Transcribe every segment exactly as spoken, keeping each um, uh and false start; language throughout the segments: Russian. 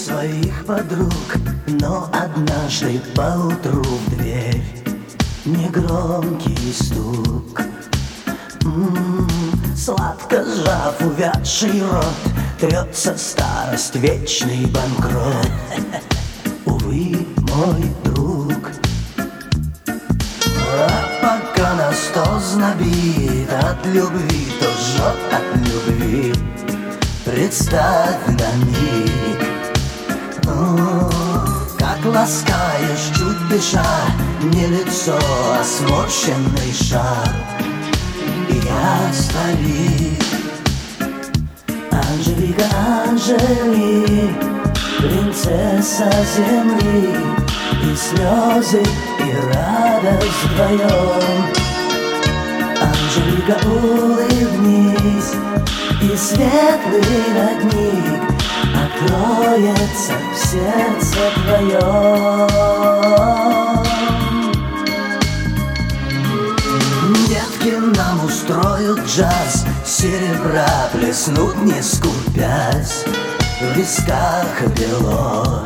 своих подруг, но однажды поутру в дверь негромкий стук. М-м-м, сладко сжав увядший рот, трется старость, вечный банкрот. Увы, мой друг. А пока нас то знобит от любви, то жжет от любви, представь на миг, о, как ласкаешь, чуть дыша, не лицо, а сморщенный шар. Я старик. Анжелика, Анжели, принцесса земли, и слезы, и радость вдвоем. Анжелика, улыбнись, и светлый родник откроется в сердце твоем. Детки нам устроят джаз, серебра плеснут, не скупясь, в висках бело.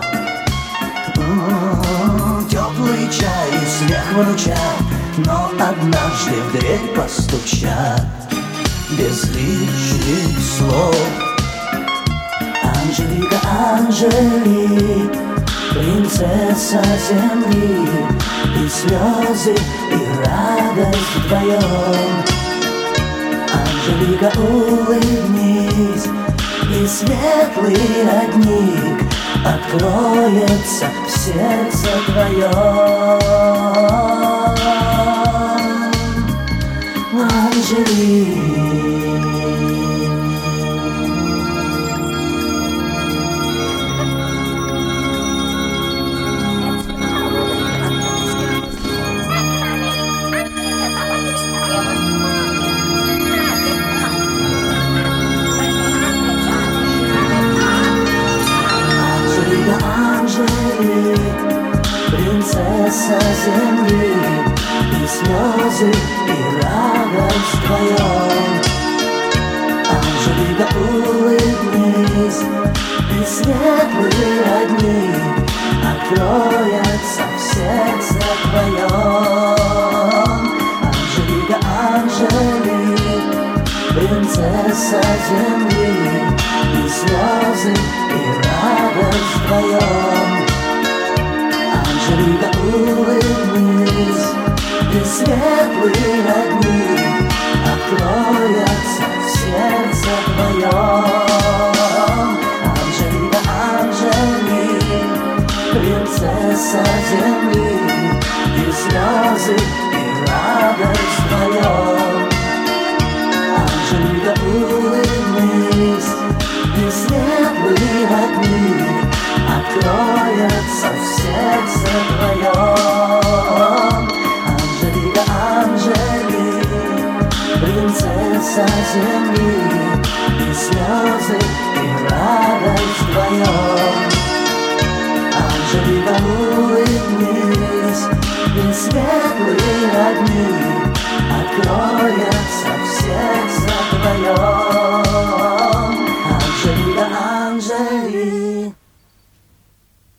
М-м-м, теплый чай и смех внучат, но однажды в дверь постучат без лишних слов. Анжелика, Анжели, принцесса земли, и слезы, и радость вдвоем. Анжелика, улыбнись, и светлый родник откроется в сердце твоем. Анжели. Анжели, принцесса земли, и слезы, и радость вдвоем. Анжелика, улыбнись, и светлый родник откроется в сердце твоем. Анжелика, Анжели, принцесса земли, и слезы, и радость вдвоем. Анжелика, улыбнись, и светлый родник откроется в сердце твоем. Анжелика, Анжели, принцесса земли, и слезы, и радость вдвоем. Анжелика, улыбнись, и светлый родник откроется в сердце твоем. Анжелика, Анжели, принцесса земли, и слезы, и радость вдвоем. Анжелика, улыбнись, и светлый родник откроется в сердце твоем. Анжелика, Анжели.